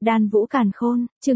Đan Vũ Càn Khôn, chương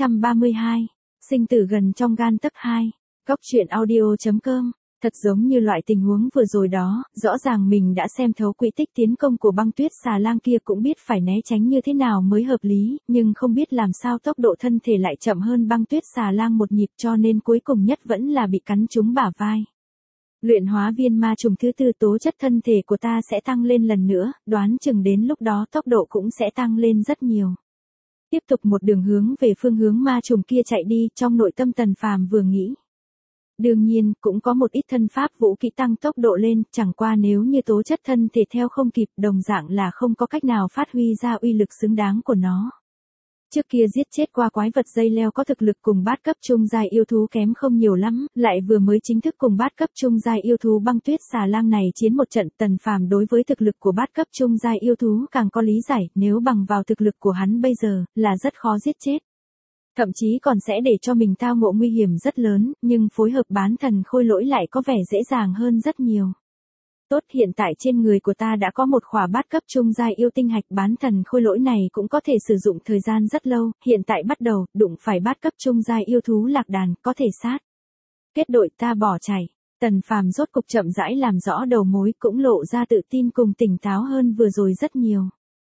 832. Sinh tử gần trong gan tấc 2. Góc truyện audio.com. Thật giống như loại tình huống vừa rồi đó, rõ ràng mình đã xem thấu quỹ tích tiến công của băng tuyết xà lang kia, cũng biết phải né tránh như thế nào mới hợp lý, nhưng không biết làm sao tốc độ thân thể lại chậm hơn băng tuyết xà lang một nhịp, cho nên cuối cùng nhất vẫn là bị cắn trúng bả vai. Luyện hóa viên ma trùng thứ tư, tố chất thân thể của ta sẽ tăng lên lần nữa, đoán chừng đến lúc đó tốc độ cũng sẽ tăng lên rất nhiều. Tiếp tục một đường hướng về phương hướng ma trùng kia chạy đi, trong nội tâm Tần Phàm vừa nghĩ. Đương nhiên, cũng có một ít thân pháp vũ kỹ tăng tốc độ lên, chẳng qua nếu như tố chất thân thể theo không kịp, đồng dạng là không có cách nào phát huy ra uy lực xứng đáng của nó. Trước kia giết chết qua quái vật dây leo có thực lực cùng bát cấp trung giai yêu thú kém không nhiều lắm, lại vừa mới chính thức cùng bát cấp trung giai yêu thú băng tuyết xà lang này chiến một trận, Tần Phàm đối với thực lực của bát cấp trung giai yêu thú càng có lý giải, nếu bằng vào thực lực của hắn bây giờ, là rất khó giết chết. Thậm chí còn sẽ để cho mình tao ngộ nguy hiểm rất lớn, nhưng phối hợp bán thần khôi lỗi lại có vẻ dễ dàng hơn rất nhiều. Tốt, hiện tại trên người của ta đã có một khỏa bát cấp trung giai yêu tinh hạch, bán thần khôi lỗi này cũng có thể sử dụng thời gian rất lâu, hiện tại bắt đầu, đụng phải bát cấp trung giai yêu thú lạc đàn, có thể sát. Kết đội ta bỏ chạy, Tần Phàm rốt cục chậm rãi làm rõ đầu mối, cũng lộ ra tự tin cùng tỉnh táo hơn vừa rồi rất nhiều.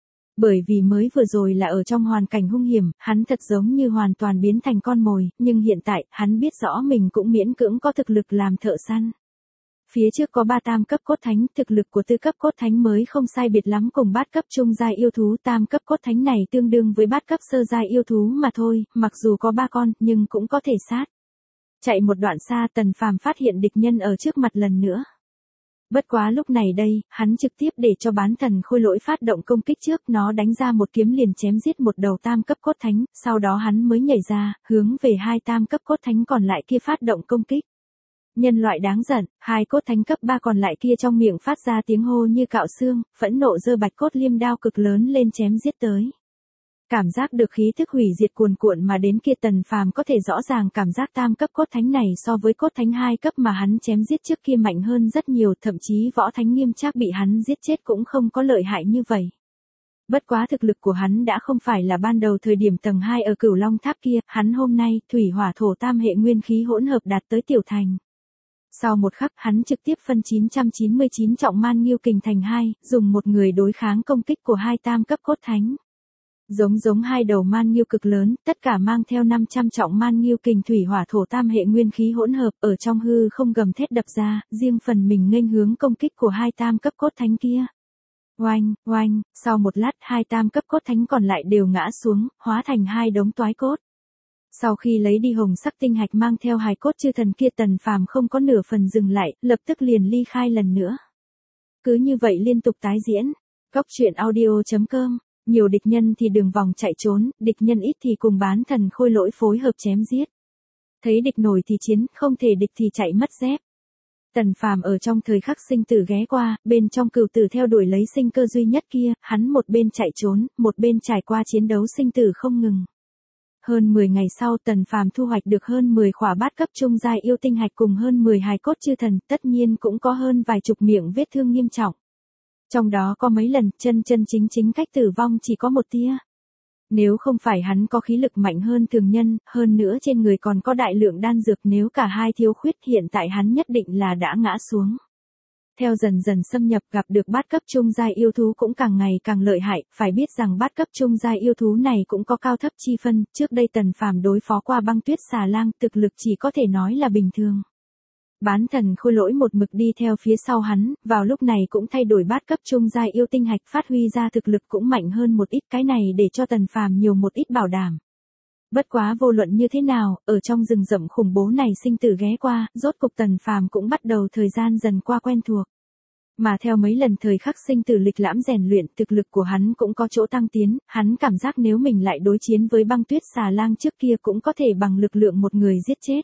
Bởi vì mới vừa rồi là ở trong hoàn cảnh hung hiểm, hắn thật giống như hoàn toàn biến thành con mồi, nhưng hiện tại, hắn biết rõ mình cũng miễn cưỡng có thực lực làm thợ săn. Phía trước có 3 tam cấp cốt thánh, thực lực của tư cấp cốt thánh mới không sai biệt lắm cùng bát cấp trung giai yêu thú, tam cấp cốt thánh này tương đương với bát cấp sơ giai yêu thú mà thôi, mặc dù có 3 con, nhưng cũng có thể sát. Chạy một đoạn xa, Tần Phàm phát hiện địch nhân ở trước mặt lần nữa. Bất quá lúc này đây, hắn trực tiếp để cho bán thần khôi lỗi phát động công kích trước, nó đánh ra một kiếm liền chém giết một đầu tam cấp cốt thánh, sau đó hắn mới nhảy ra, hướng về 2 tam cấp cốt thánh còn lại kia phát động công kích. Nhân loại đáng giận, 2 cốt thánh cấp 3 còn lại kia trong miệng phát ra tiếng hô như cạo xương, phẫn nộ giơ bạch cốt liêm đao cực lớn lên chém giết tới. Cảm giác được khí thức hủy diệt cuồn cuộn mà đến kia, Tần Phàm có thể rõ ràng cảm giác tam cấp cốt thánh này so với cốt thánh 2 cấp mà hắn chém giết trước kia mạnh hơn rất nhiều, thậm chí võ thánh nghiêm trác bị hắn giết chết cũng không có lợi hại như vậy. Bất quá thực lực của hắn đã không phải là ban đầu thời điểm tầng 2 ở Cửu Long Tháp kia, hắn hôm nay thủy hỏa thổ tam hệ nguyên khí hỗn hợp đạt tới tiểu thành. Sau một khắc, hắn trực tiếp phân 999 trọng man nghiêu kình thành 2, dùng một người đối kháng công kích của 2 tam cấp cốt thánh. Giống 2 đầu man nghiêu cực lớn, tất cả mang theo 500 trọng man nghiêu kình thủy hỏa thổ tam hệ nguyên khí hỗn hợp, ở trong hư không gầm thét đập ra, riêng phần mình nghênh hướng công kích của 2 tam cấp cốt thánh kia. Oanh, oanh, sau một lát 2 tam cấp cốt thánh còn lại đều ngã xuống, hóa thành 2 đống toái cốt. Sau khi lấy đi hồng sắc tinh hạch mang theo hài cốt chư thần kia, Tần Phàm không có nửa phần dừng lại, lập tức liền ly khai lần nữa. Cứ như vậy liên tục tái diễn. Góc truyện audio.com. Nhiều địch nhân thì đường vòng chạy trốn, địch nhân ít thì cùng bán thần khôi lỗi phối hợp chém giết. Thấy địch nổi thì chiến, không thể địch thì chạy mất dép. Tần Phàm ở trong thời khắc sinh tử ghé qua, bên trong cửu tử theo đuổi lấy sinh cơ duy nhất kia, hắn một bên chạy trốn, một bên trải qua chiến đấu sinh tử không ngừng. Hơn 10 ngày sau, Tần Phàm thu hoạch được hơn 10 khỏa bát cấp trung giai yêu tinh hạch cùng hơn 10 hài cốt chư thần, tất nhiên cũng có hơn vài chục miệng vết thương nghiêm trọng. Trong đó có mấy lần, chân chính cách tử vong chỉ có một tia. Nếu không phải hắn có khí lực mạnh hơn thường nhân, hơn nữa trên người còn có đại lượng đan dược, nếu cả hai thiếu khuyết hiện tại hắn nhất định là đã ngã xuống. Theo dần dần xâm nhập, gặp được bát cấp trung giai yêu thú cũng càng ngày càng lợi hại, phải biết rằng bát cấp trung giai yêu thú này cũng có cao thấp chi phân, trước đây Tần Phàm đối phó qua băng tuyết xà lang, thực lực chỉ có thể nói là bình thường. Bán thần khôi lỗi một mực đi theo phía sau hắn, vào lúc này cũng thay đổi bát cấp trung giai yêu tinh hạch, phát huy ra thực lực cũng mạnh hơn một ít, cái này để cho Tần Phàm nhiều một ít bảo đảm. Bất quá vô luận như thế nào, ở trong rừng rậm khủng bố này sinh tử ghé qua, rốt cục Tần Phàm cũng bắt đầu thời gian dần qua quen thuộc. Mà theo mấy lần thời khắc sinh tử lịch lãm rèn luyện, thực lực của hắn cũng có chỗ tăng tiến, hắn cảm giác nếu mình lại đối chiến với băng tuyết xà lang trước kia cũng có thể bằng lực lượng một người giết chết.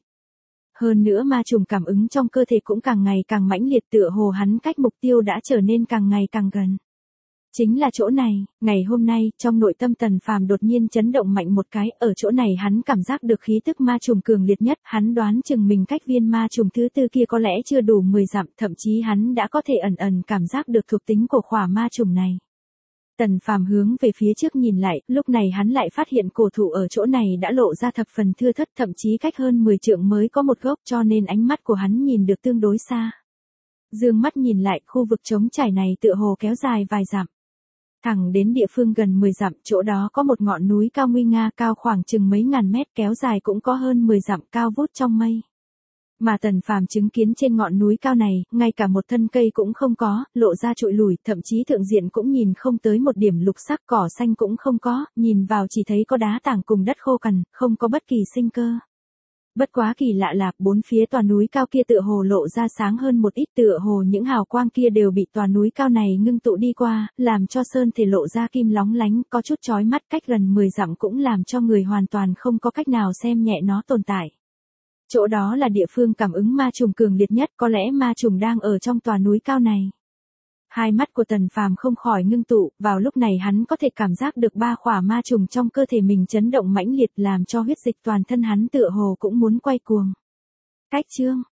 Hơn nữa ma trùng cảm ứng trong cơ thể cũng càng ngày càng mãnh liệt, tựa hồ hắn cách mục tiêu đã trở nên càng ngày càng gần. Chính là chỗ này, ngày hôm nay, trong nội tâm Tần Phàm đột nhiên chấn động mạnh một cái, ở chỗ này hắn cảm giác được khí tức ma trùng cường liệt nhất, hắn đoán chừng mình cách viên ma trùng thứ tư kia có lẽ chưa đủ 10 dặm, thậm chí hắn đã có thể ẩn ẩn cảm giác được thuộc tính của khỏa ma trùng này. Tần Phàm hướng về phía trước nhìn lại, lúc này hắn lại phát hiện cổ thụ ở chỗ này đã lộ ra thập phần thưa thớt, thậm chí cách hơn 10 trượng mới có một gốc, cho nên ánh mắt của hắn nhìn được tương đối xa. Dương mắt nhìn lại, khu vực trống trải này tựa hồ kéo dài vài dặm. Thẳng đến địa phương gần 10 dặm, chỗ đó có một ngọn núi cao nguy nga, cao khoảng chừng mấy ngàn mét, kéo dài cũng có hơn 10 dặm, cao vút trong mây. Mà Tần Phàm chứng kiến trên ngọn núi cao này, ngay cả một thân cây cũng không có, lộ ra trụi lủi, thậm chí thượng diện cũng nhìn không tới một điểm lục sắc, cỏ xanh cũng không có, nhìn vào chỉ thấy có đá tảng cùng đất khô cằn, không có bất kỳ sinh cơ. Bất quá kỳ lạ là, bốn phía tòa núi cao kia tựa hồ lộ ra sáng hơn một ít, tựa hồ những hào quang kia đều bị tòa núi cao này ngưng tụ đi qua, làm cho sơn thể lộ ra kim lóng lánh, có chút chói mắt, cách gần 10 dặm cũng làm cho người hoàn toàn không có cách nào xem nhẹ nó tồn tại. Chỗ đó là địa phương cảm ứng ma trùng cường liệt nhất, có lẽ ma trùng đang ở trong tòa núi cao này. Hai mắt của Tần Phàm không khỏi ngưng tụ, vào lúc này hắn có thể cảm giác được 3 khỏa ma trùng trong cơ thể mình chấn động mãnh liệt, làm cho huyết dịch toàn thân hắn tựa hồ cũng muốn quay cuồng. Cách chương